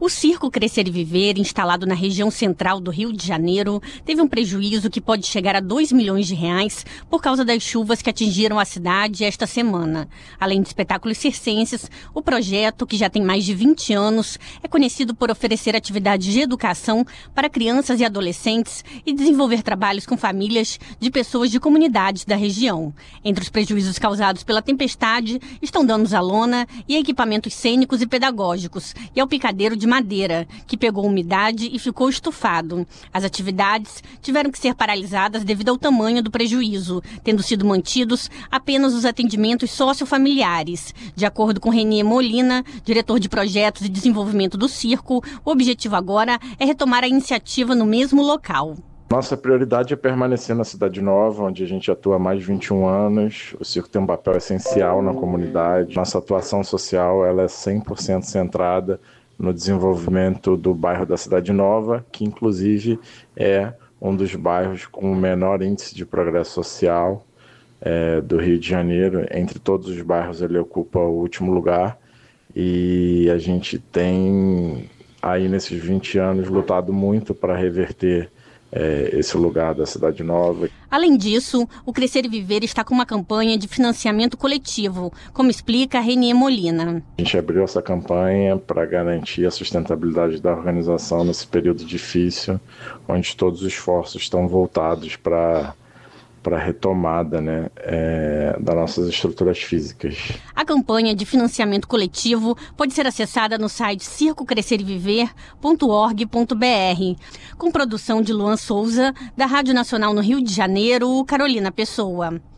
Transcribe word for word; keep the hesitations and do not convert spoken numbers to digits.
O Circo Crescer e Viver, instalado na região central do Rio de Janeiro, teve um prejuízo que pode chegar a dois milhões de reais por causa das chuvas que atingiram a cidade esta semana. Além de espetáculos circenses, o projeto, que já tem mais de vinte anos, é conhecido por oferecer atividades de educação para crianças e adolescentes e desenvolver trabalhos com famílias de pessoas de comunidades da região. Entre os prejuízos causados pela tempestade estão danos à lona e a equipamentos cênicos e pedagógicos, e ao picadeiro de madeira, que pegou umidade e ficou estufado. As atividades tiveram que ser paralisadas devido ao tamanho do prejuízo, tendo sido mantidos apenas os atendimentos sociofamiliares. De acordo com Renier Molina, diretor de projetos e desenvolvimento do circo, o objetivo agora é retomar a iniciativa no mesmo local. Nossa prioridade é permanecer na Cidade Nova, onde a gente atua há mais de vinte e um anos. O circo tem um papel essencial na comunidade. Nossa atuação social ela é cem por cento centrada no desenvolvimento do bairro da Cidade Nova, que inclusive é um dos bairros com o menor índice de progresso social é, do Rio de Janeiro. Entre todos os bairros ele ocupa o último lugar e a gente tem aí nesses vinte anos lutado muito para reverter É, esse lugar da Cidade Nova. Além disso, o Crescer e Viver está com uma campanha de financiamento coletivo, como explica Renier Molina. A gente abriu essa campanha para garantir a sustentabilidade da organização nesse período difícil, onde todos os esforços estão voltados para para a retomada né, é, das nossas estruturas físicas. A campanha de financiamento coletivo pode ser acessada no site circo crescer e viver ponto org ponto br, com produção de Luan Souza, da Rádio Nacional no Rio de Janeiro, Carolina Pessoa.